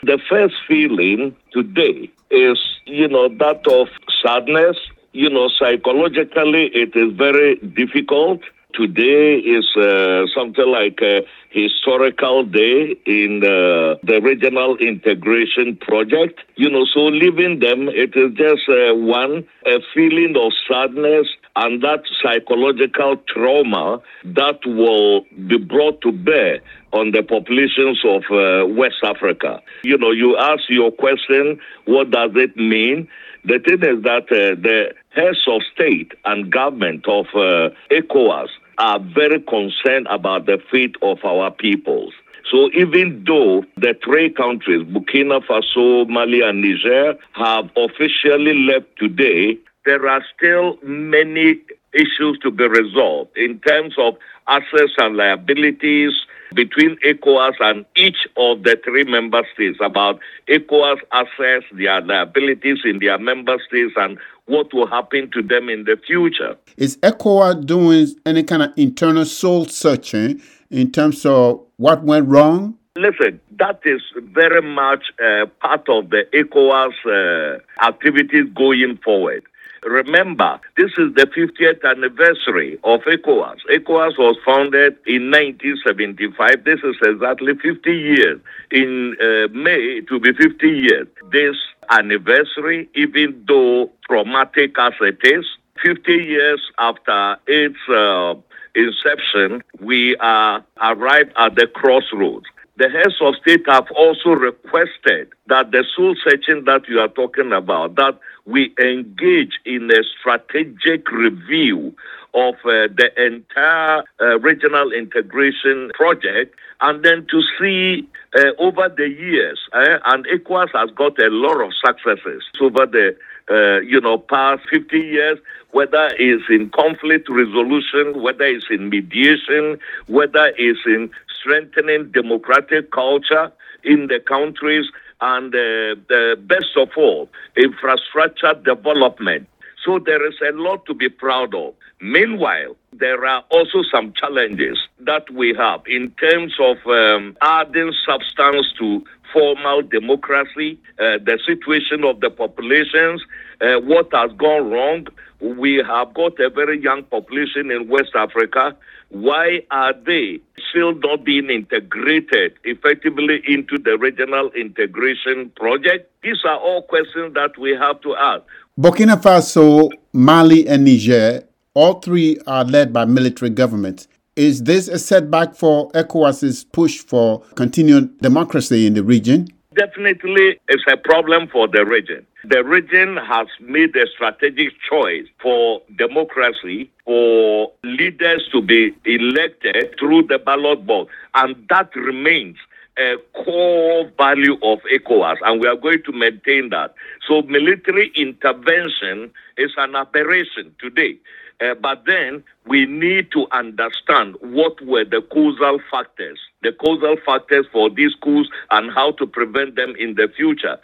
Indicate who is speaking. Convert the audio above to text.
Speaker 1: The first feeling today is, that of sadness. Psychologically, it is very difficult. Today is something like a historical day in the regional integration project. So leaving them, it is just a feeling of sadness and that psychological trauma that will be brought to bear on the populations of West Africa. You ask your question, what does it mean? The thing is that the heads of state and government of ECOWAS are very concerned about the fate of our peoples. So even though the three countries, Burkina Faso, Mali, and Niger, have officially left today, there are still many issues to be resolved in terms of assets and liabilities between ECOWAS and each of the three member states, about ECOWAS assets, their liabilities in their member states, and what will happen to them in the future.
Speaker 2: Is ECOWAS doing any kind of internal soul searching in terms of what went wrong?
Speaker 1: Listen, that is very much part of the ECOWAS activities going forward. Remember, this is the 50th anniversary of ECOWAS. ECOWAS was founded in 1975. This is exactly 50 years. In May, it will be 50 years. This anniversary, even though traumatic as it is, 50 years after its inception, we are arrived at the crossroads. The heads of state have also requested that the soul searching that you are talking about, that we engage in a strategic review of the entire regional integration project, and then to see over the years, and ECOWAS has got a lot of successes over the past 50 years, whether it's in conflict resolution, whether it's in mediation, whether it's in strengthening democratic culture in the countries, and the best of all, infrastructure development. So there is a lot to be proud of. Meanwhile, there are also some challenges that we have in terms of adding substance to formal democracy, the situation of the populations, what has gone wrong. We have got a very young population in West Africa. Why are they still not being integrated effectively into the regional integration project? These are all questions that we have to ask.
Speaker 2: Burkina Faso, Mali, and Niger, all three are led by military governments. Is this a setback for ECOWAS's push for continued democracy in the region?
Speaker 1: Definitely, it's a problem for the region. The region has made a strategic choice for democracy, for leaders to be elected through the ballot box, and that remains a core value of ECOWAS, and we are going to maintain that. So military intervention is an aberration today. But then we need to understand what were the causal factors for these coups and how to prevent them in the future.